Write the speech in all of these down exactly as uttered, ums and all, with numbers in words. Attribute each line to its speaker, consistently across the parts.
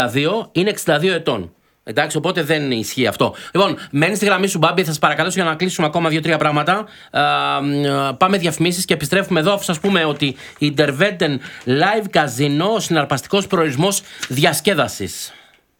Speaker 1: δύο είναι εξήντα δύο ετών. Εντάξει, οπότε δεν ισχύει αυτό. Λοιπόν, μένει στη γραμμή σου, Μπάμπη, θα σας παρακαλέσω για να κλείσουμε ακόμα δύο-τρία πράγματα. Α, πάμε διαφημίσεις και επιστρέφουμε εδώ, αφού σας πούμε ότι η Derveden Live Casino, ο συναρπαστικός προορισμός διασκέδασης.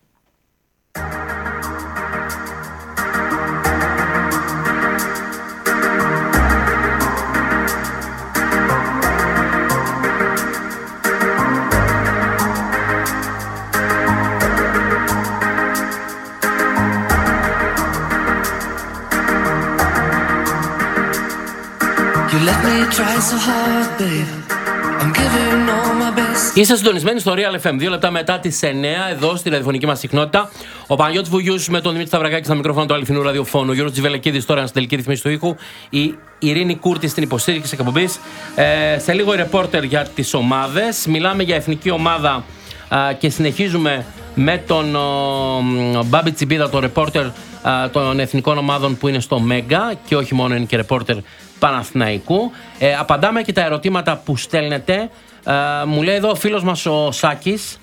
Speaker 1: Είστε συντονισμένοι στο Real εφ εμ, δύο λεπτά μετά τις εννιά, εδώ στη ραδιοφωνική μας συχνότητα. Ο Παναγιώτης Βουγιούς με τον Δημήτρη Σταυρακάκη στα μικρόφωνα του Αληθινού Ραδιοφώνου. Ο Γιώργος Τζιβελεκίδης τώρα στην τελική ρυθμίση του ήχου. Η Ειρήνη Κούρτη στην υποστήριξη της εκπομπής. Ε, σε λίγο η ρεπόρτερ για τις ομάδες. Μιλάμε για εθνική ομάδα α, και συνεχίζουμε με τον ο, Μπάμπη Τσιμπίδα, τον ρεπόρτερ των εθνικών ομάδων που είναι στο Μέγκα και όχι μόνο, είναι και ρεπόρτερ Παναθηναϊκού. Ε, απαντάμε και τα ερωτήματα που στέλνετε. Ε, μου λέει εδώ ο φίλος μας ο Σάκης,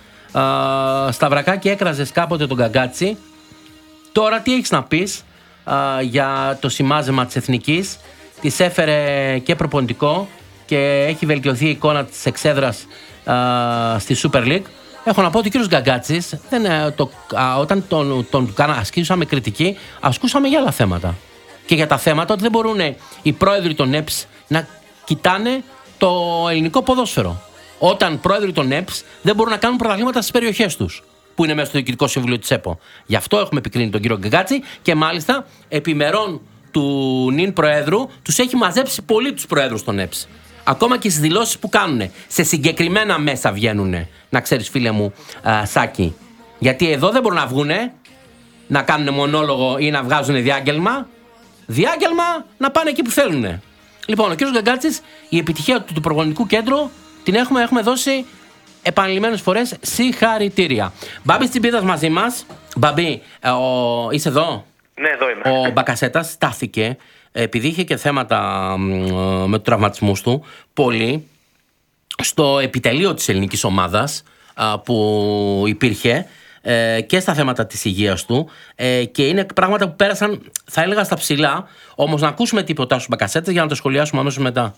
Speaker 1: ε, Σταυρακάκη, έκραζες κάποτε τον Γκαγκάτσι. Τώρα τι έχεις να πεις ε, για το σημάζεμα της εθνικής? Της έφερε και προπονητικό και έχει βελτιωθεί η εικόνα της εξέδρας ε, στη Super League. Έχω να πω ότι ο κύριος Γκαγκάτσης δεν, το, α, όταν τον, τον, τον ασκήσαμε κριτική, ασκούσαμε για άλλα θέματα. Και για τα θέματα ότι δεν μπορούν οι πρόεδροι των ΕΠΣ να κοιτάνε το ελληνικό ποδόσφαιρο. Όταν πρόεδροι των ΕΠΣ δεν μπορούν να κάνουν πρωταθλήματα στις περιοχές τους, που είναι μέσα στο Διοικητικό Συμβούλιο της ΕΠΟ. Γι' αυτό έχουμε επικρίνει τον κύριο Γκαγκάτση και μάλιστα επιμερών του νυν προέδρου τους έχει μαζέψει πολύ τους προέδρους των ΕΠΣ. Ακόμα και στις δηλώσεις που κάνουν. Σε συγκεκριμένα μέσα βγαίνουν. Να ξέρεις, φίλε μου, α, Σάκη. Γιατί εδώ δεν μπορούν να βγουν να κάνουν μονόλογο ή να βγάζουν διάγγελμα. Διάγγελμα να πάνε εκεί που θέλουν. Λοιπόν, ο κ. Γκαγκάτσης, η επιτυχία του, του προπονητικού κέντρου την έχουμε, έχουμε δώσει επανειλημμένες φορές συγχαρητήρια. Μπάμπης Τσιμπίδας μαζί μας. Μπαμπή, ε, ο, είσαι εδώ?
Speaker 2: Ναι, εδώ είμαι.
Speaker 1: Ο Μπακασέτας στάθηκε, επειδή είχε και θέματα με τους τραυματισμούς του, πολύ στο επιτελείο της ελληνικής ομάδας που υπήρχε και στα θέματα της υγείας του, και είναι πράγματα που πέρασαν, θα έλεγα, στα ψηλά. Όμως να ακούσουμε τίποτα στους Μπακασέτες για να το σχολιάσουμε αμέσως μετά.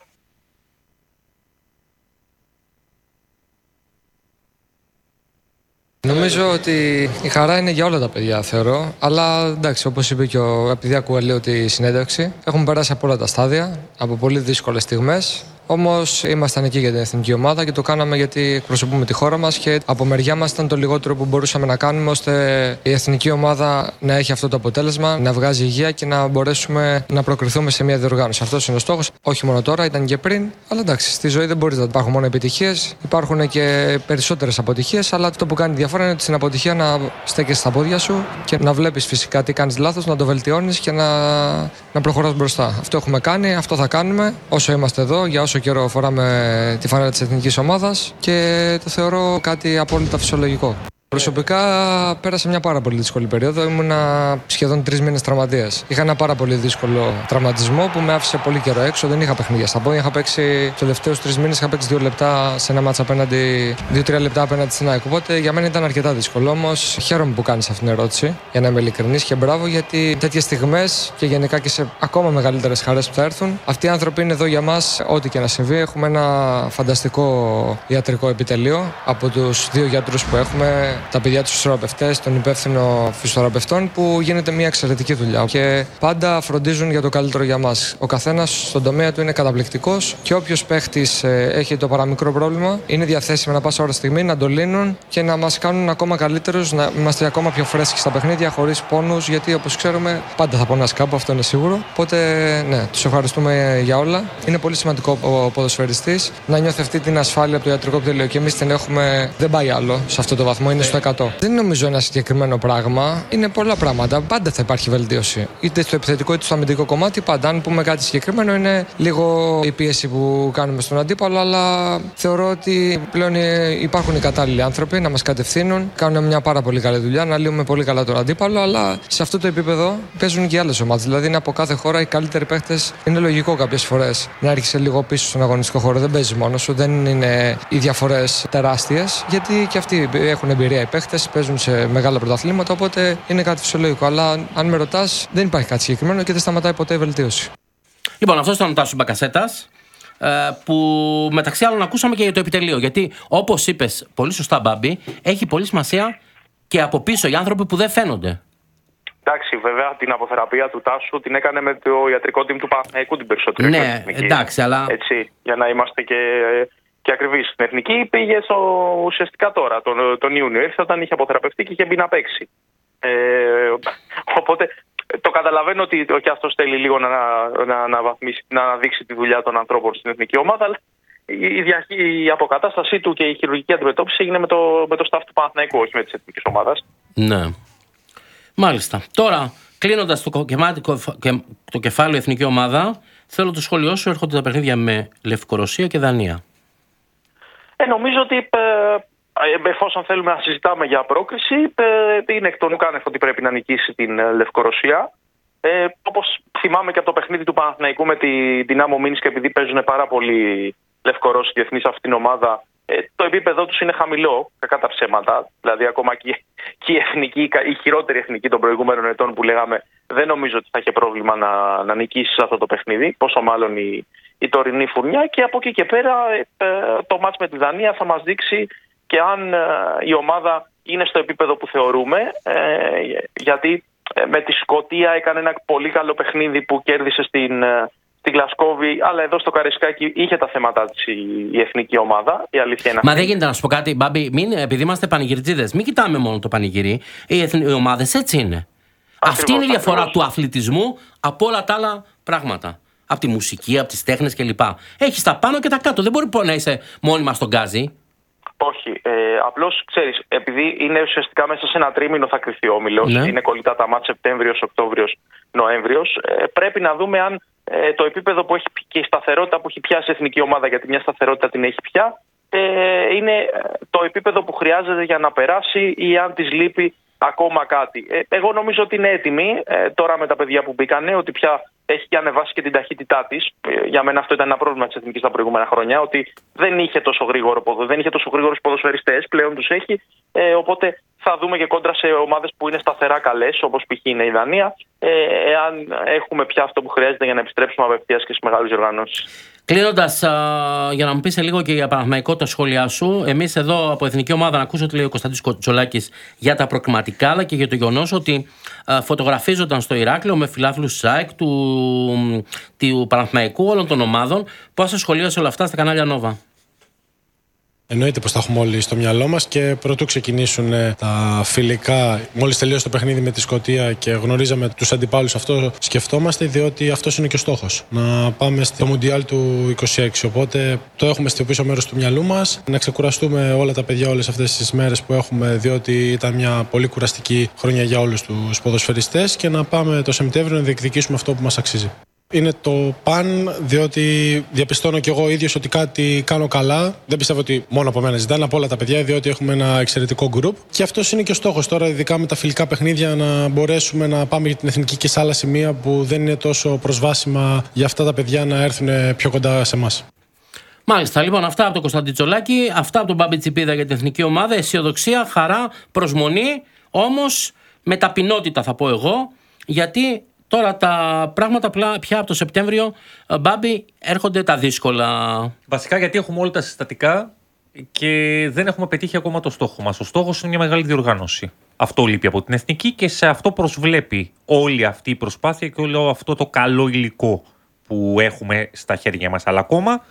Speaker 3: Νομίζω ότι η χαρά είναι για όλα τα παιδιά, θεωρώ. Αλλά εντάξει, όπως είπε και ο, επειδή ακούω λίγο τη συνέντευξη, έχουμε περάσει από όλα τα στάδια, από πολύ δύσκολες στιγμές. Όμως ήμασταν εκεί για την εθνική ομάδα και το κάναμε γιατί εκπροσωπούμε τη χώρα μας και από μεριά μας ήταν το λιγότερο που μπορούσαμε να κάνουμε ώστε η εθνική ομάδα να έχει αυτό το αποτέλεσμα, να βγάζει υγεία και να μπορέσουμε να προκριθούμε σε μια διοργάνωση. Αυτός είναι ο στόχος. Όχι μόνο τώρα, ήταν και πριν. Αλλά εντάξει, στη ζωή δεν μπορεί να υπάρχουν μόνο επιτυχίες. Υπάρχουν και περισσότερες αποτυχίες. Αλλά αυτό που κάνει διαφορά είναι στην αποτυχία να στέκεσαι στα πόδια σου και να βλέπεις φυσικά τι κάνεις λάθος, να το βελτιώνεις και να, να προχωράς μπροστά. Αυτό έχουμε κάνει, αυτό θα κάνουμε όσο είμαστε εδώ, για όσο καιρό φοράμε τη φανέλα της εθνικής ομάδας και το θεωρώ κάτι απόλυτα φυσιολογικό. Προσωπικά πέρασα μια πάρα πολύ δύσκολη περίοδο. Ήμουνα σχεδόν τρεις μήνες τραυματίας. Είχα ένα πάρα πολύ δύσκολο τραυματισμό που με άφησε πολύ καιρό έξω. Δεν είχα παιχνίδια στα πόδια. Είχα παίξει τους τελευταίους τρεις μήνες, είχα παίξει δύο λεπτά σε ένα μάτσα απέναντι, δύο-τρία λεπτά απέναντι στην ΑΕΚ. Οπότε για μένα ήταν αρκετά δύσκολο. Όμως χαίρομαι που κάνεις αυτήν την ερώτηση, για να είμαι ειλικρινής, και μπράβο, γιατί τέτοιες στιγμές και γενικά και σε ακόμα μεγαλύτερες χαρές που θα έρθουν, αυτοί οι άνθρωποι είναι εδώ για μας, ό,τι και να συμβεί. Έχουμε ένα φανταστικό ιατρικό επιτελείο από τους δύο γιατρούς που έχουμε. Τα παιδιά τους φυσιοθεραπευτές, τον υπεύθυνο φυσιοθεραπευτών, που γίνεται μια εξαιρετική δουλειά και πάντα φροντίζουν για το καλύτερο για μας. Ο καθένας στον τομέα του είναι καταπληκτικός και όποιος παίχτης ε, έχει το παραμικρό πρόβλημα είναι διαθέσιμο να πάσα ώρα στιγμή να το λύνουν και να μας κάνουν ακόμα καλύτερους, να είμαστε ακόμα πιο φρέσκοι στα παιχνίδια, χωρίς πόνους, γιατί όπως ξέρουμε πάντα θα πονάς κάπου, αυτό είναι σίγουρο. Οπότε ναι, τους ευχαριστούμε για όλα. Είναι πολύ σημαντικό ο ποδοσφαιριστής να νιώθει αυτή την ασφάλεια από το ιατρικό επιτελείο και εμείς την έχουμε, δεν πάει άλλο σε αυτό το βαθμό, είναι στο εκατό. Δεν νομίζω ένα συγκεκριμένο πράγμα. Είναι πολλά πράγματα. Πάντα θα υπάρχει βελτίωση. Είτε στο επιθετικό είτε στο αμυντικό κομμάτι. Πάντα. Αν πούμε κάτι συγκεκριμένο, είναι λίγο η πίεση που κάνουμε στον αντίπαλο. Αλλά θεωρώ ότι πλέον υπάρχουν οι κατάλληλοι άνθρωποι να μας κατευθύνουν. Κάνουν μια πάρα πολύ καλή δουλειά, να λύουμε πολύ καλά τον αντίπαλο. Αλλά σε αυτό το επίπεδο παίζουν και άλλες ομάδες. Δηλαδή είναι από κάθε χώρα οι καλύτεροι παίχτες. Είναι λογικό κάποιες φορές να έρχεσαι λίγο πίσω στον αγωνιστικό χώρο. Δεν παίζει μόνο σου. Δεν είναι οι διαφορές τεράστιες. Γιατί και αυτοί έχουν εμπειρία εμπειρία οι παίχτες, παίζουν σε μεγάλα πρωταθλήματα, οπότε είναι κάτι φυσιολογικό. Αλλά αν με ρωτάς, δεν υπάρχει κάτι συγκεκριμένο και δεν σταματάει ποτέ η βελτίωση.
Speaker 1: Λοιπόν, αυτό ήταν ο Τάσος Μπακασέτας, που μεταξύ άλλων ακούσαμε και για το επιτελείο. Γιατί, όπως είπες πολύ σωστά, Μπάμπη, έχει πολύ σημασία και από πίσω οι άνθρωποι που δεν φαίνονται.
Speaker 2: Εντάξει, βέβαια την αποθεραπεία του Τάσου την έκανε με το ιατρικό team του Παναθηναϊκού την περισσότερη.
Speaker 1: Ναι, εντάξει, αλλά.
Speaker 2: Έτσι, για να είμαστε και, και ακριβείς. Στην εθνική πήγε στο, ουσιαστικά τώρα, τον, τον Ιούνιο. Ήρθε όταν είχε αποθεραπευτεί και είχε μπει να παίξει. Ε, οπότε το καταλαβαίνω ότι και αυτός θέλει λίγο να, να, να, βαθμίσει, να αναδείξει τη δουλειά των ανθρώπων στην εθνική ομάδα. Αλλά η, η, η αποκατάστασή του και η χειρουργική αντιμετώπιση έγινε με το, με το staff του Παναθηναϊκού, όχι με της εθνικής ομάδας.
Speaker 1: Ναι. Μάλιστα. Τώρα, κλείνοντας το, το κεφάλαιο εθνική ομάδα, θέλω το σχόλιο σου. Έρχονται τα παιχνίδια με Λευκορωσία και Δανία.
Speaker 2: Ε, νομίζω ότι ε, εφόσον θέλουμε να συζητάμε για πρόκριση, ε, είναι εκ των ουκάνευ ότι πρέπει να νικήσει την ε, Λευκορωσία. Ε, όπως θυμάμαι και από το παιχνίδι του Παναθηναϊκού με τη Δυνάμο Μίνσκ, επειδή παίζουν πάρα πολλοί Λευκορώσοι διεθνείς σε αυτήν την ομάδα, ε, το επίπεδό τους είναι χαμηλό, κακά τα ψέματα. Δηλαδή, ακόμα και, και η, εθνική, η χειρότερη εθνική των προηγούμενων ετών που λέγαμε, δεν νομίζω ότι θα είχε πρόβλημα να, να νικήσει σε αυτό το παιχνίδι. Πόσο μάλλον η, η τωρινή φουρνιά. Και από εκεί και πέρα, ε, το μάτς με τη Δανία θα μας δείξει και αν ε, η ομάδα είναι στο επίπεδο που θεωρούμε. Ε, γιατί ε, με τη Σκωτία έκανε ένα πολύ καλό παιχνίδι που κέρδισε στην. Ε, Στην Γλασκόβη, αλλά εδώ στο Καραϊσκάκι είχε τα θέματα της η, η εθνική ομάδα. Η αλήθεια είναι.
Speaker 1: Μα δεν γίνεται να σου πω κάτι, Μπάμπη, μην, επειδή είμαστε πανηγυρτζίδες, μην κοιτάμε μόνο το πανηγυρί. Οι, εθν, οι ομάδες έτσι είναι. Ακριβώς, αυτή είναι η διαφορά ακριβώς. του αθλητισμού από όλα τα άλλα πράγματα. Από τη μουσική, από τις τέχνες κλπ. Έχεις τα πάνω και τα κάτω. Δεν μπορεί να είσαι μόνιμα στον γκάζι.
Speaker 2: Όχι. Ε, απλώς ξέρεις, επειδή είναι ουσιαστικά μέσα σε ένα τρίμηνο θα κρυφτεί ο όμιλος, ναι. Είναι κολλητά τα μάτς Σεπτέμβριος, Οκτώβριος, Νοέμβριος. Ε, πρέπει να δούμε αν ε, το επίπεδο που έχει και η σταθερότητα που έχει πιάσει η εθνική ομάδα, γιατί μια σταθερότητα την έχει πια, ε, είναι το επίπεδο που χρειάζεται για να περάσει ή αν της λείπει ακόμα κάτι. Ε, εγώ νομίζω ότι είναι έτοιμη ε, τώρα με τα παιδιά που μπήκανε, ότι πια έχει και ανεβάσει και την ταχύτητά της. Ε, για μένα αυτό ήταν ένα πρόβλημα της εθνικής τα προηγούμενα χρόνια, ότι δεν είχε τόσο γρήγορο ποδο, δεν είχε τόσο γρήγορους ποδοσφαιριστές, πλέον τους έχει. Ε, οπότε θα δούμε και κόντρα σε ομάδες που είναι σταθερά καλές, όπως π.χ. είναι η Δανία, ε, εάν έχουμε πια αυτό που χρειάζεται για να επιστρέψουμε απευθείας και στις μεγάλες οργανώσεις.
Speaker 1: Κλείνοντας, για να μου πεις λίγο και για Παναθηναϊκό τα σχόλιά σου, εμείς εδώ από Εθνική Ομάδα να ακούσω τι λέει ο Κωνσταντής Κοτσολάκης για τα προκριματικά, αλλά και για το γεγονός ότι α, φωτογραφίζονταν στο Ηράκλειο με φιλάθλους ΣΑΕΚ, του, του Παναθηναϊκού, όλων των ομάδων. Πώς θα σχολίασε όλα αυτά στα κανάλια Νόβα?
Speaker 4: Εννοείται πως τα έχουμε όλοι στο μυαλό μας και πρωτού ξεκινήσουν τα φιλικά, μόλις τελείωσε το παιχνίδι με τη Σκωτία και γνωρίζαμε τους αντιπάλους, αυτό σκεφτόμαστε, διότι αυτός είναι και ο στόχος. Να πάμε στο Μουντιάλ του είκοσι έξι. Οπότε το έχουμε στο πίσω μέρος του μυαλού μας. Να ξεκουραστούμε όλα τα παιδιά όλες αυτές τις μέρες που έχουμε, διότι ήταν μια πολύ κουραστική χρονιά για όλους τους ποδοσφαιριστές, και να πάμε το Σεπτέμβριο να διεκδικήσουμε αυτό που μας αξίζει. Είναι το παν, διότι διαπιστώνω κι εγώ ίδιος ότι κάτι κάνω καλά. Δεν πιστεύω ότι μόνο από μένα ζητάνε, από όλα τα παιδιά, διότι έχουμε ένα εξαιρετικό γκρουπ. Και αυτός είναι και ο στόχος τώρα, ειδικά με τα φιλικά παιχνίδια, να μπορέσουμε να πάμε για την εθνική και σε άλλα σημεία που δεν είναι τόσο προσβάσιμα για αυτά τα παιδιά να έρθουν πιο κοντά σε εμάς.
Speaker 1: Μάλιστα, λοιπόν, αυτά από τον Κωνσταντή Τσολάκη, αυτά από τον Μπάμπη Τσιπίδα για την εθνική ομάδα. Αισιοδοξία, χαρά, προσμονή, όμως με ταπεινότητα θα πω εγώ, γιατί. Τώρα τα πράγματα πια από το Σεπτέμβριο, Μπάμπη, έρχονται τα δύσκολα. Βασικά
Speaker 5: γιατί έχουμε όλα τα συστατικά και δεν έχουμε πετύχει ακόμα το στόχο μας. Ο στόχος είναι μια μεγάλη διοργάνωση. Αυτό λείπει από την εθνική και σε αυτό προσβλέπει όλη αυτή η προσπάθεια και όλο αυτό το καλό υλικό που έχουμε στα χέρια μας. Αλλά ακόμα,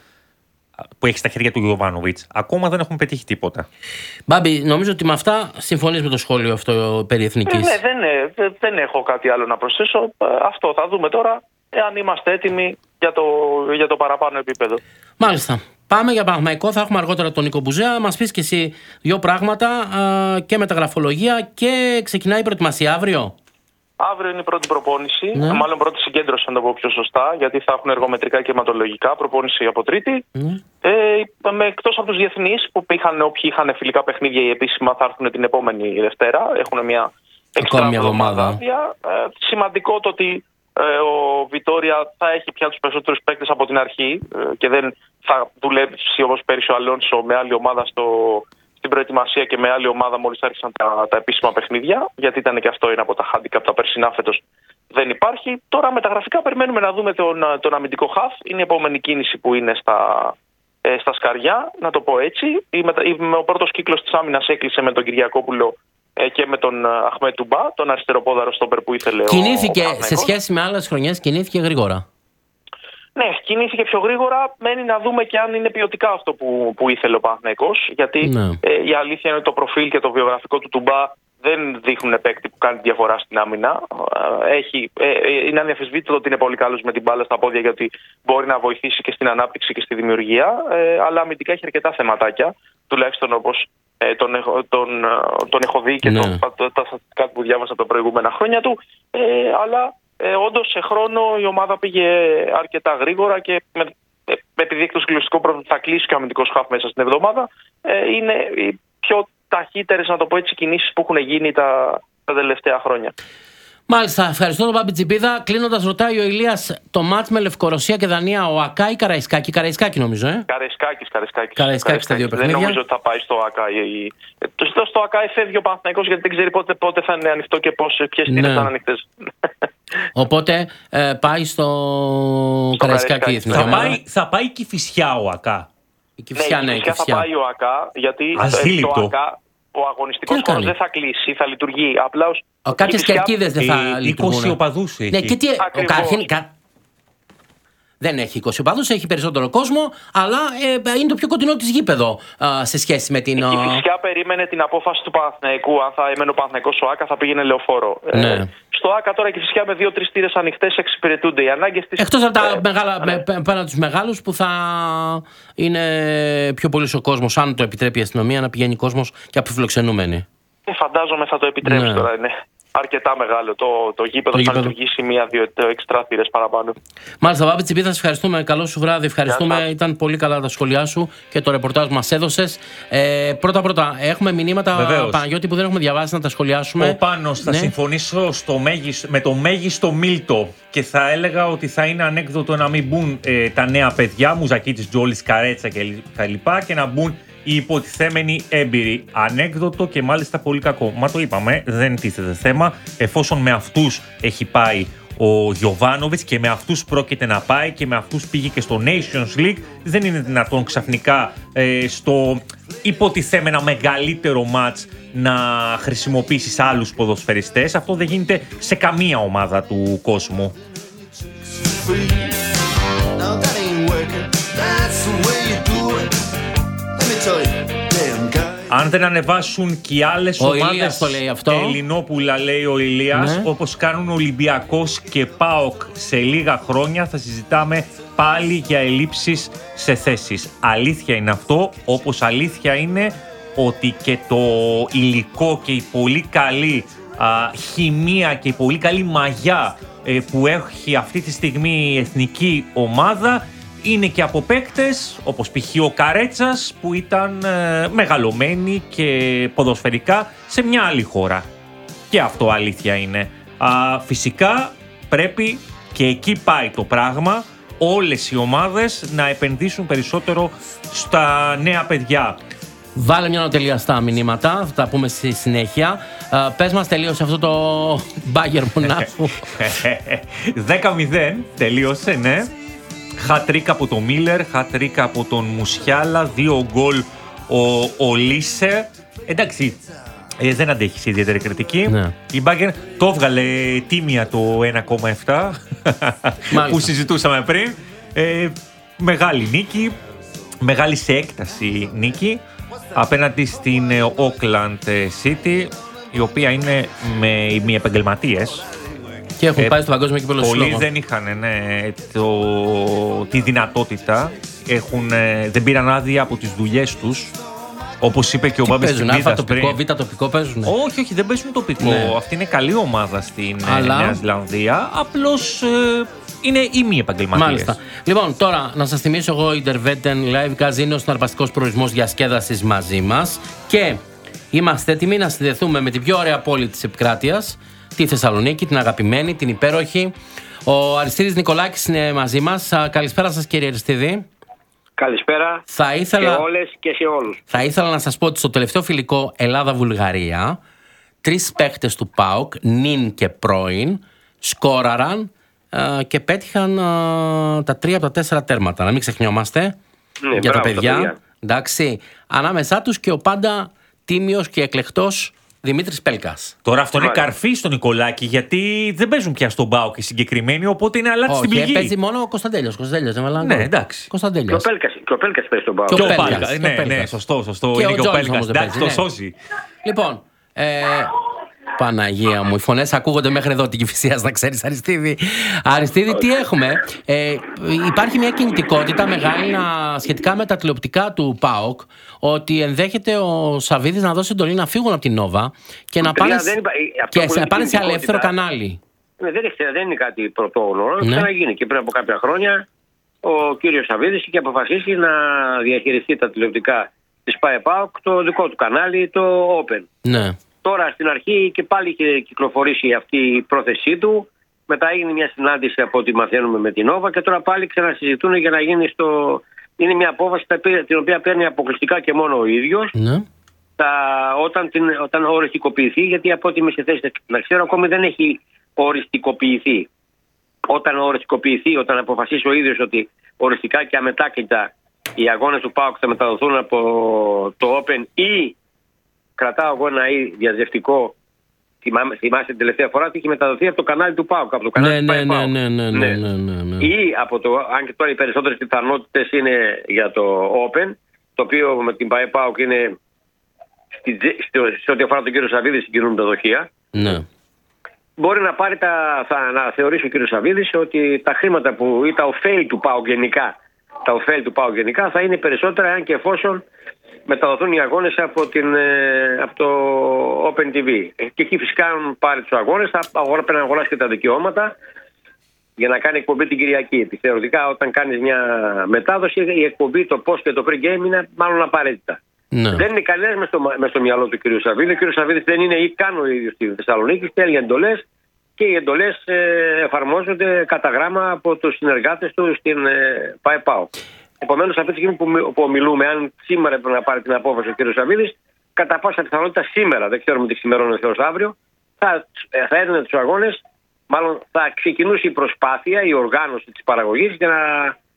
Speaker 5: που έχει στα χέρια του Γιοβάνοβιτς, ακόμα δεν έχουμε πετύχει τίποτα.
Speaker 1: Μπάμπη, νομίζω ότι με αυτά συμφωνείς με το σχόλιο αυτό περί εθνικής.
Speaker 2: Ναι, δεν, δεν, δεν έχω κάτι άλλο να προσθέσω. Αυτό θα δούμε τώρα, εάν είμαστε έτοιμοι για το, για το παραπάνω επίπεδο.
Speaker 1: Μάλιστα. Πάμε για Παναθηναϊκό, θα έχουμε αργότερα τον Νίκο Μπουζέα. Μας πεις και εσύ δύο πράγματα, α, και μεταγραφολογία, και ξεκινάει η προετοιμασία αύριο.
Speaker 2: Αύριο είναι η πρώτη προπόνηση, ναι. Μάλλον πρώτη συγκέντρωση, να το πω πιο σωστά, γιατί θα έχουν εργομετρικά και αιματολογικά. Προπόνηση από Τρίτη. Ναι. Ε, με, εκτός από τους διεθνείς που είχαν, όποιοι είχαν φιλικά παιχνίδια ή επίσημα, θα έρθουν την επόμενη Δευτέρα. Έχουν μια εξτρά εβδομάδα. Ε, σημαντικό το ότι ε, ο Βιτόρια θα έχει πια τους περισσότερους παίκτες από την αρχή ε, και δεν θα δουλέψει όπως πέρυσι ο Αλόνσο με άλλη ομάδα στο, στη στην προετοιμασία και με άλλη ομάδα μόλις άρχισαν τα, τα επίσημα παιχνίδια, γιατί ήταν και αυτό ένα από τα handicap τα περσινά, φέτος δεν υπάρχει. Τώρα μεταγραφικά περιμένουμε να δούμε τον, τον αμυντικό χαφ. Είναι η επόμενη κίνηση που είναι στα, ε, στα σκαριά, να το πω έτσι. Η, η, ο πρώτος κύκλος της άμυνας έκλεισε με τον Κυριακόπουλο ε, και με τον Αχμέτ Τουμπά, τον αριστεροπόδαρο στόπερ που ήθελε.
Speaker 1: Κινήθηκε
Speaker 2: ο, ο
Speaker 1: σε σχέση με άλλες χρονιές, κινήθηκε γρήγορα.
Speaker 2: Ναι, κινήθηκε πιο γρήγορα. Μένει να δούμε και αν είναι ποιοτικά αυτό που, που ήθελε ο Παναθηναϊκός. Γιατί ναι. ε, η αλήθεια είναι ότι το προφίλ και το βιογραφικό του Τουμπά δεν δείχνουν παίκτη που κάνει διαφορά στην άμυνα. Έχει, ε, είναι ανδιαφεσβήτητο ότι είναι πολύ καλός με την μπάλα στα πόδια, γιατί μπορεί να βοηθήσει και στην ανάπτυξη και στη δημιουργία. Ε, αλλά αμυντικά έχει αρκετά θεματάκια. Τουλάχιστον όπως ε, τον, τον, τον έχω δει και ναι. το, το, τα στατιστικά που διάβασα τα προηγούμενα χρόνια του. Ε, αλλά Ε, όντως σε χρόνο η ομάδα πήγε αρκετά γρήγορα και με, ε, επειδή εκτός γλωσσικό πρόβλημα θα κλείσει και ο αμυντικός χαφ μέσα στην εβδομάδα, ε, είναι οι πιο ταχύτερες, να το πω έτσι, κινήσεις που έχουν γίνει τα, τα τελευταία χρόνια.
Speaker 1: Μάλιστα, ευχαριστώ τον Μπάμπη Τσιπίδα. Κλείνοντας, ρωτάει ο Ηλίας, το μάτς με Λευκορωσία και Δανία, ο Ακά ή Καραϊσκάκη? Καραϊσκάκη νομίζω, ε.
Speaker 2: Καραϊσκάκης, Καραϊσκάκης.
Speaker 1: Καραϊσκάκης στα δύο παιχνίδια.
Speaker 2: Δεν νομίζω ότι θα πάει στο Ακά. Το στο Ακά φεύγει ο Παναθηναϊκός, γιατί δεν ξέρει πότε, πότε θα είναι ανοιχτό και ποιες θύρες ναι. θα είναι ανοιχτές.
Speaker 1: Οπότε ε, πάει στο, στο Καραϊσκάκη.
Speaker 5: Θα πάει, θα πάει Κηφισιά ο Ακά.
Speaker 1: Η Κηφισιά, ναι, η Κηφισιά
Speaker 2: θα πάει ο Ακά, γιατί το Ακά ο αγωνιστικός χώρος δεν θα κλείσει, θα λειτουργεί. Απλά ως
Speaker 1: ο κάποιες κερκίδες δεν θα λειτουργούν.
Speaker 5: είκοσι οπαδούς έχει.
Speaker 1: Ναι, και τι, ο Καρχήν, κα... δεν έχει είκοσι οπαδούς, έχει περισσότερο κόσμο, αλλά ε, είναι το πιο κοντινό της γήπεδο α, σε σχέση με την...
Speaker 2: Η Κηφισιά περίμενε την απόφαση του Παναθηναϊκού, αν θα έμενε ο Παναθηναϊκός στο Άκα θα πήγαινε λεωφόρο.
Speaker 1: Ναι.
Speaker 2: Ε, στο Άκα τώρα η Κηφισιά με δύο-τρεις θύρες ανοιχτές εξυπηρετούνται οι ανάγκες της.
Speaker 1: Εκτός από τα
Speaker 2: ε,
Speaker 1: μεγάλα, ναι. πέρα τους μεγάλους που θα είναι πιο πολύ ο κόσμος, αν το επιτρέπει η αστυνομία, να πηγαίνει κόσμος και από φιλοξενούμενοι.
Speaker 2: Ε, φαντάζομαι θα το επιτρέψει ναι. τώρα, είναι αρκετά μεγάλο το, το γήπεδο, το θα γήπεδο. λειτουργήσει μία-δύο εξτρά θύρες παραπάνω.
Speaker 1: Μάλιστα, Μπάμπη Τσιπίδα, σας ευχαριστούμε. Καλό σου βράδυ. Ευχαριστούμε. Yeah, Ήταν πολύ καλά τα σχόλιά σου και το ρεπορτάζ μας έδωσες. Ε, πρώτα-πρώτα, έχουμε μηνύματα, Βεβαίως. Παναγιώτη, που δεν έχουμε διαβάσει, να τα σχολιάσουμε.
Speaker 5: Ο Πάνος, θα ναι. συμφωνήσω στο μέγιστο, με το μέγιστο Μίλτο και θα έλεγα ότι θα είναι ανέκδοτο να μην μπουν ε, τα νέα παιδιά, Μουζακίτης, Τζόλης, Καρέτσα κλπ. Και, και να μπουν οι υποτιθέμενοι έμπειροι. Ανέκδοτο και μάλιστα πολύ κακό. Μα το είπαμε, δεν τίθεται θέμα. Εφόσον με αυτούς έχει πάει ο Γιοβάνοβιτς και με αυτούς πρόκειται να πάει και με αυτούς πήγε και στο Nations League, δεν είναι δυνατόν ξαφνικά ε, στο υποτιθέμενα μεγαλύτερο μάτς να χρησιμοποιήσεις άλλους ποδοσφαιριστές. Αυτό δεν γίνεται σε καμία ομάδα του κόσμου. Αν δεν ανεβάσουν και οι άλλες ομάδες Ελληνόπουλα, λέει ο Ηλίας, ναι. όπως κάνουν Ολυμπιακός και ΠΑΟΚ σε λίγα χρόνια, θα συζητάμε πάλι για ελλείψεις σε θέσεις. Αλήθεια είναι αυτό, όπως αλήθεια είναι ότι και το υλικό και η πολύ καλή α, χημεία και η πολύ καλή μαγιά ε, που έχει αυτή τη στιγμή η εθνική ομάδα είναι και από παίκτες όπως π.χ. ο Καρέτσας, που ήταν ε, μεγαλωμένοι και ποδοσφαιρικά σε μια άλλη χώρα. Και αυτό αλήθεια είναι. Α, φυσικά πρέπει, και εκεί πάει το πράγμα, όλες οι ομάδες να επενδύσουν περισσότερο στα νέα παιδιά.
Speaker 1: Βάλε μια νοτελεία στα μηνύματα, θα τα πούμε στη συνέχεια. Α, πες μας, τελείωσε αυτό το Μπάγερ Μονάχου.
Speaker 5: δέκα μηδέν τελείωσε, ναι. Χατρίκ από τον Μίλερ, χατρίκ από τον Μουσιάλα, δύο γκολ ο, ο Λίσε. Εντάξει, ε, δεν αντέχει ιδιαίτερη κριτική. Ναι. Η Μπάγκερ το έβγαλε τίμια το ένα κόμμα επτά που συζητούσαμε πριν. Ε, μεγάλη νίκη, μεγάλη σε έκταση νίκη απέναντι στην Auckland City, η οποία είναι με ημιεπαγγελματίες.
Speaker 1: Και έχουν ε, πάει στο παγκόσμιο κύπελλο
Speaker 5: συλλόγων.
Speaker 1: Πολλοί
Speaker 5: δεν είχαν ναι, το, τη δυνατότητα. Έχουν, δεν πήραν άδεια από τις δουλειές τους. Όπως είπε και ο Μπάμπης Τσιπίδας
Speaker 1: τοπικό, β' τοπικό παίζουν.
Speaker 5: Όχι, όχι, δεν παίζουν τοπικό. Ναι. Αυτή είναι καλή ομάδα στην Αλλά... Νέα Ζηλανδία. Απλώς ε, είναι ημι επαγγελματίες.
Speaker 1: Μάλιστα. Λοιπόν, τώρα να σας θυμίσω εγώ, η Interveten Live Casino, συναρπαστικός προορισμός διασκέδασης μαζί μας. Και είμαστε έτοιμοι να συνδεθούμε με την πιο ωραία πόλη της επικράτειας, τη Θεσσαλονίκη, την αγαπημένη, την υπέροχη. Ο Αριστίδης Νικολάκης είναι μαζί μας. Καλησπέρα σας, κύριε Αριστίδη.
Speaker 6: Καλησπέρα
Speaker 1: θα ήθελα,
Speaker 6: σε όλες και σε όλους.
Speaker 1: Θα ήθελα να σας πω ότι στο τελευταίο φιλικό Ελλάδα-Βουλγαρία τρεις παίκτες του ΠΑΟΚ, νυν και πρώην, σκόραραν ε, και πέτυχαν ε, τα τρία από τα τέσσερα τέρματα. Να μην ξεχνιόμαστε
Speaker 6: Ναι,
Speaker 1: για
Speaker 6: μπράβο,
Speaker 1: τα παιδιά.
Speaker 6: τα παιδιά.
Speaker 1: Εντάξει, ανάμεσά τους και ο πάντα τίμιος και εκλεκτός Δημήτρης Πέλκας.
Speaker 5: Τώρα αυτό είναι
Speaker 6: Μάλιστα.
Speaker 5: καρφί στον Νικολάκη, γιατί δεν παίζουν πια στον ΠΑΟΚ οι συγκεκριμένοι, οπότε είναι αλλάξει την
Speaker 1: Όχι,
Speaker 5: πληγή.
Speaker 1: παίζει μόνο ο Κωνσταντέλιος. Κωνσταντέλιος, δεν βάλανε
Speaker 5: Ναι,
Speaker 1: γκολ.
Speaker 5: εντάξει.
Speaker 6: Και ο
Speaker 1: Κωνσταντέλιος.
Speaker 6: Πέλκας, και ο Πέλκας παίζει στον ΠΑΟΚ.
Speaker 1: Και
Speaker 5: Και
Speaker 1: ο
Speaker 5: ο
Speaker 1: Πέλκας,
Speaker 5: Πάλκας.
Speaker 1: και ο
Speaker 5: Ναι, ναι,
Speaker 1: Πέλκας.
Speaker 5: σωστό, σωστό.
Speaker 1: Και
Speaker 5: είναι
Speaker 1: ο
Speaker 5: και ο
Speaker 1: Τζόνς
Speaker 5: Πέλκας.
Speaker 1: όμως δεν
Speaker 5: Εντάξει, το
Speaker 1: παίζει, ναι.
Speaker 5: σώζει.
Speaker 1: Λοιπόν, ε, Παναγία μου, οι φωνές ακούγονται μέχρι εδώ την Κηφισίας, να ξέρεις, Αριστίδη. Αριστίδη, τι έχουμε. Ε, υπάρχει μια κινητικότητα μεγάλη να, σχετικά με τα τηλεοπτικά του ΠΑΟΚ, ότι ενδέχεται ο Σαββίδης να δώσει εντολή να φύγουν από την Νόβα και να
Speaker 6: Παιδιά,
Speaker 1: πάνε,
Speaker 6: δεν είπα- αυτό
Speaker 1: και
Speaker 6: που
Speaker 1: σε,
Speaker 6: είναι
Speaker 1: πάνε σε
Speaker 6: κινητικότητα-
Speaker 1: ελεύθερο κανάλι.
Speaker 6: Ναι, δεν, είναι, δεν είναι κάτι πρωτόγνωρο.
Speaker 1: Ναι.
Speaker 6: Έχει ξαναγίνει και πριν από κάποια χρόνια ο κύριος Σαββίδης είχε αποφασίσει να διαχειριστεί τα τηλεοπτικά της ΠΑΕΠΑΟΚ, το δικό του κανάλι, το Open.
Speaker 1: Ναι.
Speaker 6: Τώρα στην αρχή και πάλι είχε κυκλοφορήσει αυτή η πρόθεσή του. Μετά έγινε μια συνάντηση από ό,τι μαθαίνουμε με την Νόβα και τώρα πάλι ξανασυζητούν για να γίνει στο. Είναι μια απόφαση την οποία παίρνει αποκλειστικά και μόνο ο ίδιος.
Speaker 1: Ναι.
Speaker 6: Τα, όταν, την, όταν οριστικοποιηθεί, γιατί από ό,τι είμαι σε θέση να ξέρω, ακόμη δεν έχει οριστικοποιηθεί. Όταν οριστικοποιηθεί, όταν αποφασίσει ο ίδιος ότι οριστικά και αμετάκλητα οι αγώνες του ΠΑΟΚ θα μεταδοθούν από το Open ή κρατάω εγώ ένα ή διαζευτικό, θυμάμαι, θυμάσαι την τελευταία φορά ότι είχε μεταδοθεί από το κανάλι του ΠΑΟΚ. Από το κανάλι
Speaker 1: Ναι,
Speaker 6: του
Speaker 1: ναι,
Speaker 6: ΠΑΟΚ.
Speaker 1: ναι, ναι, ναι, ναι, ναι, ναι.
Speaker 6: Ή από το, αν και τώρα οι περισσότερες πιθανότητες είναι για το Open, το οποίο με την ΠΑΟΚ είναι στη, στο, σε ό,τι αφορά τον κύριο Σαββίδη συγκινούν τα δοχεία.
Speaker 1: Ναι.
Speaker 6: Μπορεί να πάρει τα, θα, να θεωρήσει ο κύριος Σαββίδης ότι τα χρήματα που ή τα ωφέλη του ΠΑΟΚ γενικά, τα ωφέλη του ΠΑΟΚ γενικά θα είναι περισσότερα αν και εφόσον μεταδοθούν οι αγώνες από, την, από το Open τι βι. Και εκεί φυσικά αν πάρει τους αγώνες θα πρέπει να αγοράσει και τα δικαιώματα για να κάνει εκπομπή την Κυριακή. Θεωρητικά όταν κάνεις μια μετάδοση η εκπομπή, το post και το pre-game είναι μάλλον απαραίτητα.
Speaker 1: Ναι.
Speaker 6: Δεν είναι κανένα μες στο, μες στο μυαλό του κ. Σαββίδη. Ο κ. Σαββίδης δεν είναι ή καν ο ίδιος στη Θεσσαλονίκη, στέλνει εντολές και οι εντολές ε, εφαρμόζονται κατά γράμμα από τους συνεργάτες του στην ε, ΠΑΕΠΑΟ. Επομένως, αυτή τη στιγμή που, που μιλούμε, αν σήμερα έπρεπε να πάρει την απόφαση ο κ. Σαββίδης, κατά πάσα πιθανότητα σήμερα, δεν ξέρουμε τι ξημερώνει ο Θεός αύριο, θα, θα έδινε τους αγώνες, μάλλον θα ξεκινούσε η προσπάθεια, η οργάνωση της παραγωγής για να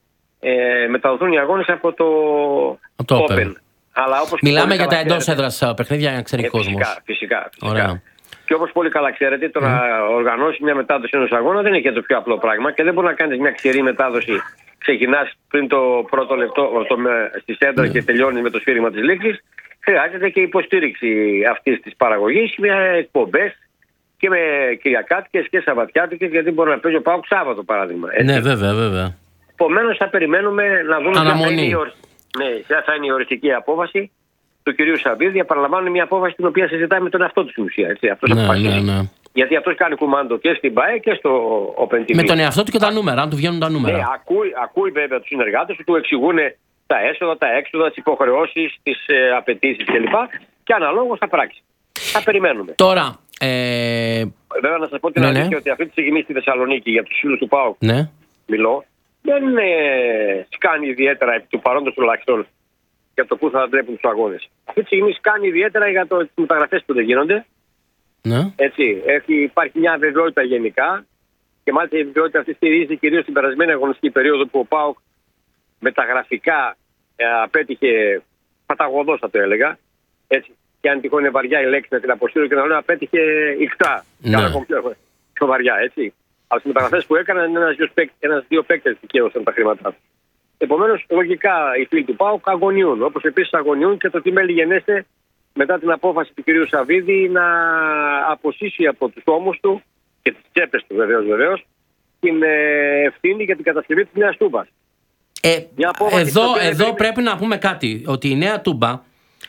Speaker 6: ε, μεταδοθούν οι αγώνες από το,
Speaker 1: Από το
Speaker 6: Open.
Speaker 1: Open.
Speaker 6: Αλλά όπως
Speaker 1: Μιλάμε
Speaker 6: πολύ
Speaker 1: για τα
Speaker 6: καλά
Speaker 1: εντός
Speaker 6: ξέρετε-
Speaker 1: έδρας παιχνίδια για να ξέρει
Speaker 6: ε,
Speaker 1: ο κόσμος.
Speaker 6: Φυσικά, φυσικά. φυσικά.
Speaker 1: Ωραία.
Speaker 6: Και όπως πολύ καλά ξέρετε, το να οργανώσει μια μετάδοση ενός αγώνα δεν είναι και το πιο απλό πράγμα και δεν μπορεί να κάνεις μια ξηρή μετάδοση. Ξεκινάς πριν το πρώτο λεπτό το, στη σέντρα και τελειώνει με το σφύριγμα της λήξης. Χρειάζεται και υποστήριξη αυτής της παραγωγής με εκπομπές και με κυριακάτικες και σαββατιάτικες, γιατί μπορεί να παίζει ο ΠΑΟΚ Σάββατο παράδειγμα. Έτσι.
Speaker 1: Ναι, βέβαια, βέβαια.
Speaker 6: Επομένως θα περιμένουμε να δούμε ποια θα
Speaker 1: Αναμονή.
Speaker 6: είναι, η ορ... ναι, ποια θα είναι η οριστική απόφαση του κυρίου Σαββίδη. Παραλαμβάνω μια απόφαση την οποία συζητάει με τον εαυτό του στην ουσία. Έτσι. Αυτός
Speaker 1: Ναι,
Speaker 6: αποφασίζει.
Speaker 1: ναι, ναι.
Speaker 6: Γιατί αυτός κάνει κουμάντο και στην ΠΑΕ και στο Open τι βι.
Speaker 1: Με τον εαυτό του και τα νούμερα, αν του βγαίνουν τα
Speaker 6: Ναι,
Speaker 1: νούμερα.
Speaker 6: ακούει, ακούει βέβαια τους συνεργάτες του, του εξηγούν τα έσοδα, τα έξοδα, τις υποχρεώσεις, τις ε, απαιτήσεις κλπ. Και αναλόγως θα πράξει. Θα περιμένουμε.
Speaker 1: Τώρα, ε,
Speaker 6: Βέβαια να σας πω την
Speaker 1: Ναι,
Speaker 6: αλήθεια
Speaker 1: ναι.
Speaker 6: ότι αυτή τη στιγμή στη Θεσσαλονίκη για τους φίλους του ΠΑΟΚ
Speaker 1: ναι.
Speaker 6: μιλώ, δεν ε, σκάνει ιδιαίτερα επί του παρόντος τουλάχιστον για το πού θα ντρέπουν τους αγώνες. Αυτή τη στιγμή σκάνει ιδιαίτερα για το, τις μεταγραφές που δεν γίνονται.
Speaker 1: Ναι.
Speaker 6: Έτσι, έχει, υπάρχει μια αβεβαιότητα γενικά και μάλιστα η αβεβαιότητα αυτή στηρίζεται κυρίως στην περασμένη αγωνιστική περίοδο που ο ΠΑΟΚ μεταγραφικά ε, απέτυχε παταγωδός θα το έλεγα. Έτσι, και αν τυχόν είναι βαριά η λέξη να την αποσύρω και να λέω απέτυχε ικτρά.
Speaker 1: Ναι.
Speaker 6: Κάνα ακόμη πιο, πιο βαριά, έτσι. Αλλά στις μεταγραφές που έκαναν ένας δύο, παίκ, ένας δύο παίκτες δικαίωσαν τα χρήματά του. Επομένως, λογικά οι φίλοι του ΠΑΟΚ αγωνιούν. Όπως επίσης αγωνιούν και το τι μέλη γενέστε μετά την απόφαση του κυρίου Σαββίδη να αποσύσει από τους ώμους του και τις τσέπες του βεβαίως βεβαίως την ε, ευθύνη για την κατασκευή της νέας τούμπας.
Speaker 1: Ε,
Speaker 6: Μια απόφαση
Speaker 1: εδώ
Speaker 6: την οποία
Speaker 1: εδώ
Speaker 6: δεν-
Speaker 1: πρέπει να πούμε κάτι. Ότι η νέα τούμπα,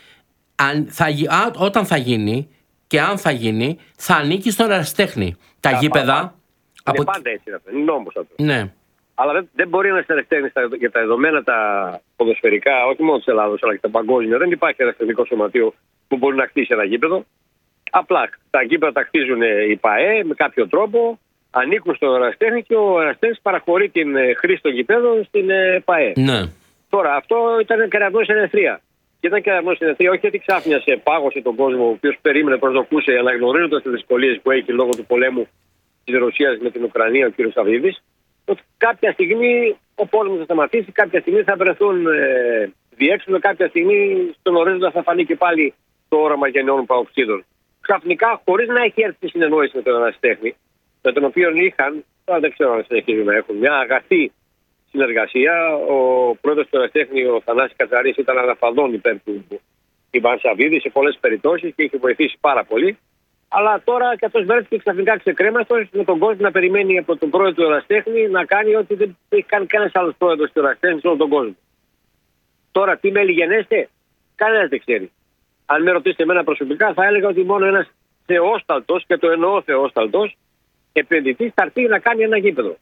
Speaker 1: αν θα, γι- α, όταν θα γίνει και αν θα γίνει, θα ανήκει στον ερασιτέχνη. Τα
Speaker 6: Α,
Speaker 1: γήπεδα.
Speaker 6: Είναι
Speaker 1: Από...
Speaker 6: πάντα έτσι αυτό. Είναι νόμος αυτό.
Speaker 1: Ναι.
Speaker 6: Αλλά δεν, δεν μπορεί ένας ερασιτέχνης για τα δεδομένα τα ποδοσφαιρικά, όχι μόνο της Ελλάδος αλλά και τα παγκόσμια. Δεν υπάρχει ερασιτεχνικό σωματείο που μπορεί να χτίσει ένα γήπεδο. Απλά τα γήπεδα τα χτίζουν οι ΠΑΕ με κάποιο τρόπο, ανήκουν στον ερασιτέχνη και ο ερασιτέχνης παραχωρεί την ε, χρήση των γηπέδων στην ε, ΠΑΕ.
Speaker 1: Ναι.
Speaker 6: Τώρα, αυτό ήταν κεραυνό συνεθρία. Και ήταν κεραυνό συνεθρία, όχι ότι ξάφνιασε, πάγωσε τον κόσμο, ο οποίος περίμενε, προσδοκούσε, αναγνωρίζοντας τις δυσκολίες που έχει λόγω του πολέμου της Ρωσίας με την Ουκρανία, ο κ. Σαββίδης, ότι κάποια στιγμή ο πόλεμος θα σταματήσει, κάποια στιγμή θα βρεθούν ε, διέξοδο, κάποια στιγμή στον ορίζοντα θα φανεί και πάλι το όραμα γενναιών παοξίδων. Ξαφνικά, χωρίς να έχει έρθει συνεννόηση με τον ερασιτέχνη, με τον οποίο είχαν, τώρα δεν ξέρω αν συνεχίζουν να έχουν, μια αγαθή συνεργασία. Ο πρόεδρος του ερασιτέχνη, ο Θανάσης Κατσαρής, ήταν αναφαδόν υπέρ του Ιβάν Σαββίδη σε πολλές περιπτώσεις και είχε βοηθήσει πάρα πολύ. Αλλά τώρα και αυτός βρέθηκε ξαφνικά ξεκρέμαστος με τον κόσμο να περιμένει από τον πρόεδρο του ερασιτέχνη να κάνει ό,τι δεν έχει κάνει κανένας άλλος πρόεδρος του ερασιτέχνη σε όλο τον κόσμο. Τώρα τι μέλη γενέστε, κανένας δεν ξέρει. Αν με ρωτήσετε εμένα προσωπικά, θα έλεγα ότι μόνο ένας θεόσταλτος, και το εννοώ θεόσταλτος, επενδυτής θα έρθει να κάνει ένα γήπεδο.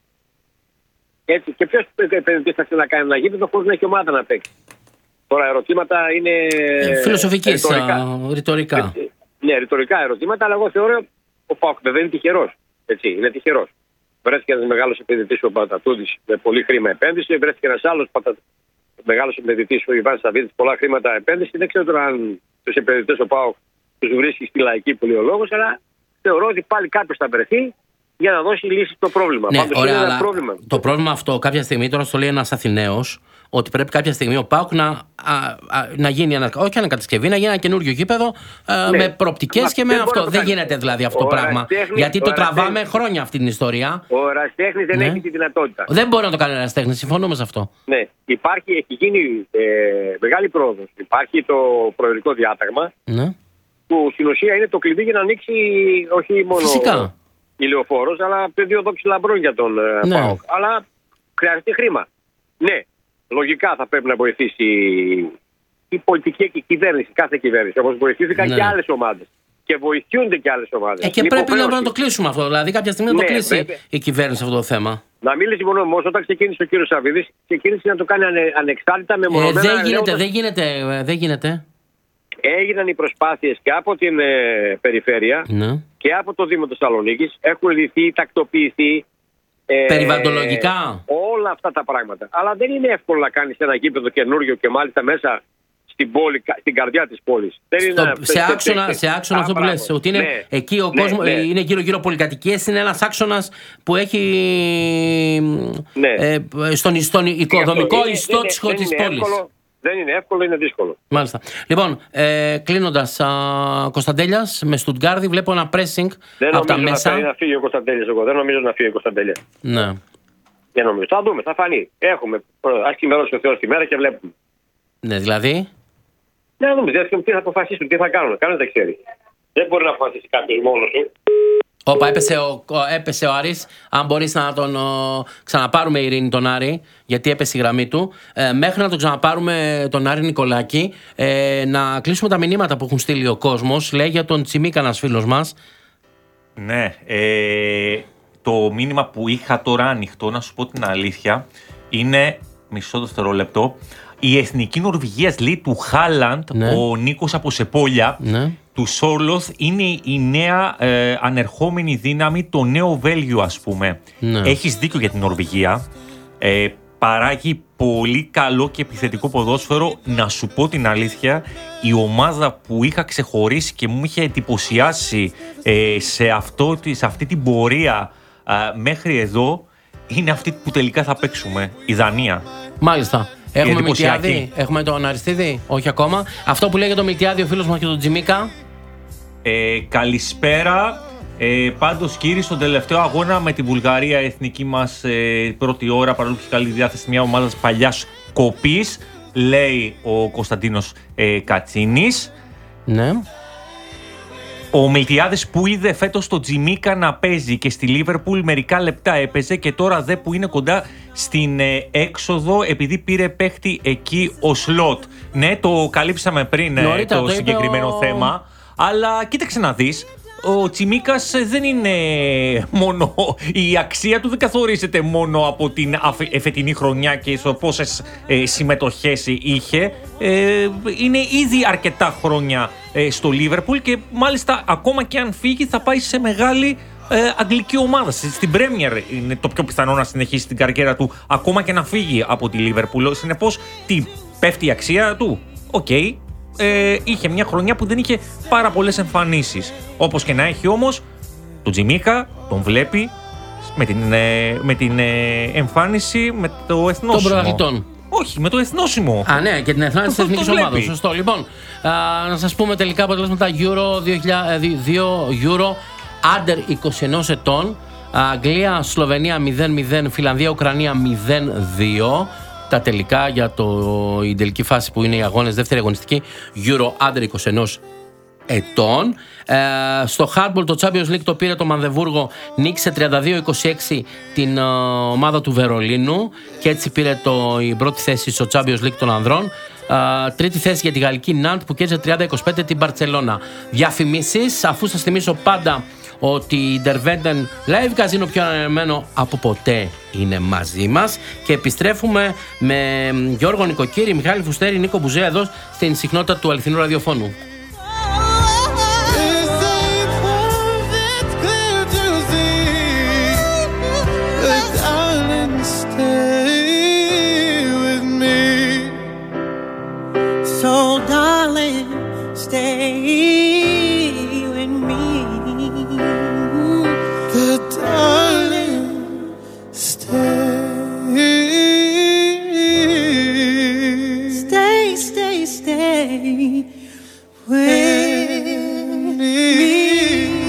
Speaker 6: Έτσι. Και ποιος επενδυτής θα έρθει να κάνει ένα γήπεδο χωρίς να έχει ομάδα να παίξει. Τώρα ερωτήματα είναι.
Speaker 1: Ε, Φιλοσοφικής, ρητορικά.
Speaker 6: Ναι, ρητορικά ερωτήματα, αλλά εγώ θεωρώ ο ΠΑΟΚ δεν είναι τυχερός. Έτσι, είναι τυχερός. Βρέθηκε ένας μεγάλος επενδυτής ο Πατατούδης με πολύ χρήμα επένδυση, βρέθηκε ένας άλλος πατα... μεγάλος επενδυτής ο Ιβάν Σαββίδης, πολλά χρήματα επένδυση. Δεν ξέρω τώρα αν τους επενδυτές ο ΠΑΟΚ τους βρίσκει στη λαϊκή που λέει ο λόγος, αλλά θεωρώ ότι πάλι κάποιος θα βρεθεί για να δώσει λύση στο πρόβλημα.
Speaker 1: Ναι,
Speaker 6: Πάντως
Speaker 1: ωραία,
Speaker 6: είναι ένα
Speaker 1: αλλά
Speaker 6: πρόβλημα.
Speaker 1: Το πρόβλημα αυτό κάποια στιγμή, τώρα στο λέει ένας Αθηναίος, ότι πρέπει κάποια στιγμή ο ΠΑΟΚ να, α, α, να γίνει ένα, όχι ανακατασκευή, να γίνει ένα καινούριο γήπεδο α,
Speaker 6: Ναι.
Speaker 1: με προοπτικές και με
Speaker 6: Δεν
Speaker 1: αυτό.
Speaker 6: μπορεί να το
Speaker 1: Δεν
Speaker 6: κάνει.
Speaker 1: γίνεται δηλαδή αυτό το
Speaker 6: Ο
Speaker 1: πράγμα.
Speaker 6: ερασιτέχνης-
Speaker 1: Γιατί
Speaker 6: ο
Speaker 1: το τραβάμε
Speaker 6: ερασιτέχνης-
Speaker 1: χρόνια αυτή την ιστορία.
Speaker 6: Ο ερασιτέχνης δεν
Speaker 1: Ναι.
Speaker 6: έχει τη δυνατότητα.
Speaker 1: Δεν μπορεί να το κάνει ένα τέχνη, συμφωνούμε σε αυτό.
Speaker 6: Ναι, υπάρχει, έχει γίνει ε, μεγάλη πρόοδος. Υπάρχει το προεδρικό διάταγμα
Speaker 1: Ναι.
Speaker 6: που στην ουσία είναι το κλειδί για να ανοίξει όχι μόνο
Speaker 1: Φυσικά.
Speaker 6: ηλιοφόρος, αλλά πεδίο δόξης λαμπρών για τον ε,
Speaker 1: Ναι.
Speaker 6: ΠΑΟΚ. Αλλά χρειάζεται χρήμα. Ναι, λογικά θα πρέπει να βοηθήσει η πολιτική και η κυβέρνηση, κάθε κυβέρνηση, όπως βοηθήθηκαν
Speaker 1: Ναι.
Speaker 6: και άλλες ομάδες. Και βοηθούνται και άλλες ομάδες.
Speaker 1: Ε, και
Speaker 6: Είναι
Speaker 1: πρέπει να,
Speaker 6: υποχρέωση.
Speaker 1: να το κλείσουμε αυτό. Δηλαδή κάποια στιγμή να το
Speaker 6: Ναι,
Speaker 1: κλείσει
Speaker 6: βέβαια.
Speaker 1: η κυβέρνηση αυτό το θέμα.
Speaker 6: Να μην λησμονούμε όμως, όταν ξεκίνησε ο κύριος Σαββίδης, ξεκίνησε να το κάνει ανε, ανεξάρτητα με
Speaker 1: Ε,
Speaker 6: μονομένα.
Speaker 1: δεν γίνεται,
Speaker 6: ελέγχοντας-
Speaker 1: δεν γίνεται, ε, δεν γίνεται.
Speaker 6: Έγιναν οι προσπάθειες και από την ε, περιφέρεια
Speaker 1: Ναι.
Speaker 6: και από το Δήμο Θεσσαλονίκης. Έχουν λυθεί, τακτοποιηθεί. Ε,
Speaker 1: Περιβαλλοντολογικά.
Speaker 6: όλα αυτά τα πράγματα. Αλλά δεν είναι εύκολο να κάνεις ένα γήπεδο καινούριο και μάλιστα μέσα στην, πόλη, στην καρδιά της πόλης. Δεν
Speaker 1: Στο,
Speaker 6: είναι
Speaker 1: σε άξονα, σε άξονα
Speaker 6: Α,
Speaker 1: αυτό που
Speaker 6: μπράβο.
Speaker 1: λες, ότι είναι
Speaker 6: Ναι,
Speaker 1: εκεί ο
Speaker 6: ναι,
Speaker 1: κόσμος,
Speaker 6: ναι.
Speaker 1: είναι γύρω-γύρω πολυκατοικίες, είναι ένας άξονας που έχει
Speaker 6: Ναι.
Speaker 1: ε, στον, στον οικοδομικό
Speaker 6: Είναι-
Speaker 1: ιστό
Speaker 6: είναι-
Speaker 1: της,
Speaker 6: δεν
Speaker 1: της
Speaker 6: είναι
Speaker 1: πόλης.
Speaker 6: εύκολο, δεν είναι εύκολο, είναι δύσκολο.
Speaker 1: Μάλιστα. Λοιπόν, ε, κλείνοντας, α, Κωνσταντέλιας με Στουτγκάρδη, βλέπω ένα pressing
Speaker 6: Δεν
Speaker 1: από τα
Speaker 6: νομίζω
Speaker 1: μέσα.
Speaker 6: να, να φύγει ο Κωνσταντέλιας εγώ. Δεν νομίζω να φύγει ο Κωνσταντέλιας.
Speaker 1: Ναι.
Speaker 6: Δεν νομίζω. Θα δούμε, θα φανεί. Έχουμε. Ας ξημερώσει ο Θεός τη μέρα και βλέπουμε.
Speaker 1: Ναι, δηλαδή.
Speaker 6: Ναι, να δούμε. Δεν τι θα αποφασίσουν, τι θα κάνουν. Κανένα δεν ξέρει. Δεν μπορεί να αποφασίσει κάποιο μόνο του.
Speaker 1: Όπα, έπεσε ο, ο- έπεσε ο Άρης. Αν μπορείς να τον ο, ξαναπάρουμε, Ειρήνη, τον Άρη, γιατί έπεσε η γραμμή του. Ε, μέχρι να τον ξαναπάρουμε τον Άρη Νικολάκη, ε, να κλείσουμε τα μηνύματα που έχουν στείλει ο κόσμος. Λέει για τον Τσιμίκα ένας φίλος μας.
Speaker 5: Ναι, ε, το μήνυμα που είχα τώρα ανοιχτό, να σου πω την αλήθεια, είναι μισό δευτερόλεπτο. Η εθνική Νορβηγίας, λέει, του Χάλαντ,
Speaker 1: Ναι.
Speaker 5: ο Νίκος από Σεπόλια,
Speaker 1: Ναι.
Speaker 5: του Σόρλοθ, είναι η νέα ε, ανερχόμενη δύναμη, το νέο Βέλγιο, ας πούμε.
Speaker 1: Ναι.
Speaker 5: Έχεις δίκιο για την Νορβηγία. Ε, παράγει πολύ καλό και επιθετικό ποδόσφαιρο. Να σου πω την αλήθεια, η ομάδα που είχα ξεχωρίσει και μου είχε εντυπωσιάσει ε, σε, αυτό, σε αυτή την πορεία ε, μέχρι εδώ είναι αυτή που τελικά θα παίξουμε, η Δανία.
Speaker 1: Μάλιστα. Έχουμε
Speaker 5: εντυπωσιακή.
Speaker 1: Μιλτιάδη, έχουμε τον Αριστίδη, όχι ακόμα. Αυτό που λέει για τον Μιλτιάδη ο φίλος μας και τον Τσιμίκα.
Speaker 5: Ε, καλησπέρα. Ε, πάντως, κύριε, στον τελευταίο αγώνα με τη Βουλγαρία, η εθνική μας ε, πρώτη ώρα, παρόλο που έχει καλή διάθεση, μια ομάδα παλιάς κοπής, λέει ο Κωνσταντίνος ε, Κατσίνης.
Speaker 1: Ναι.
Speaker 5: Ο Μιλτιάδης που είδε φέτος το Τζιμίκα να παίζει και στη Λίβερπουλ μερικά λεπτά έπαιζε και τώρα δε που είναι κοντά στην ε, έξοδο επειδή πήρε παίχτη εκεί ο Σλότ. Ναι, το καλύψαμε πριν ε,
Speaker 1: Νωρίτερα
Speaker 5: το,
Speaker 1: το είπε
Speaker 5: συγκεκριμένο
Speaker 1: ο-
Speaker 5: θέμα, αλλά κοίταξε να δεις. Ο Τσιμίκας δεν είναι μόνο, η αξία του δεν καθορίζεται μόνο από την αφε- εφετινή χρονιά και στο πόσες ε, συμμετοχές είχε. Ε, είναι ήδη αρκετά χρόνια ε, στο Λίβερπουλ και μάλιστα ακόμα και αν φύγει θα πάει σε μεγάλη ε, αγγλική ομάδα. Στην Premier είναι το πιο πιθανό να συνεχίσει την καριέρα του, ακόμα και να φύγει από τη Λίβερπουλ. Συνεπώς, τι πέφτει η αξία του. Οκ. Okay. Ε, είχε μια χρονιά που δεν είχε πάρα πολλές εμφανίσεις. Όπως και να έχει όμως, τον Τζιμίκα τον βλέπει με την, ε, με την ε, εμφάνιση με το εθνόσημο.
Speaker 1: Των πρωταθλητών.
Speaker 5: Όχι, με το εθνόσημο.
Speaker 1: Α, ναι, και την εμφάνιση της εθνικής ομάδας. Σωστό. Λοιπόν, α, να σας πούμε τελικά αποτελέσματα Euro δύο χιλιάδες δύο, Euro Under είκοσι ένα ετών. Αγγλία, Σλοβενία μηδέν μηδέν, Φιλανδία, Ουκρανία μηδέν δύο. Τα τελικά για το, η τελική φάση που είναι οι αγώνες, δεύτερη αγωνιστική Euro Under είκοσι ένα ετών. Ε, στο Hardball το Champions League το πήρε το Μανδεβούργο, νίκησε τριάντα δύο είκοσι έξι την ε, ομάδα του Βερολίνου και έτσι πήρε το, η πρώτη θέση στο Champions League των ανδρών. Ε, τρίτη θέση για τη γαλλική Ναντ που κέρδισε τριάντα είκοσι πέντε την Μπαρτσελώνα. Διαφημίσεις, αφού σας θυμίσω πάντα ότι η Derventen Live Casino πιο ανανεωμένο από ποτέ είναι μαζί μας και επιστρέφουμε με Γιώργο Νικοκύρη, Μιχάλη Φουστέρη, Νίκο Μπουζέα εδώ στην συχνότητα του αληθινού ραδιοφώνου.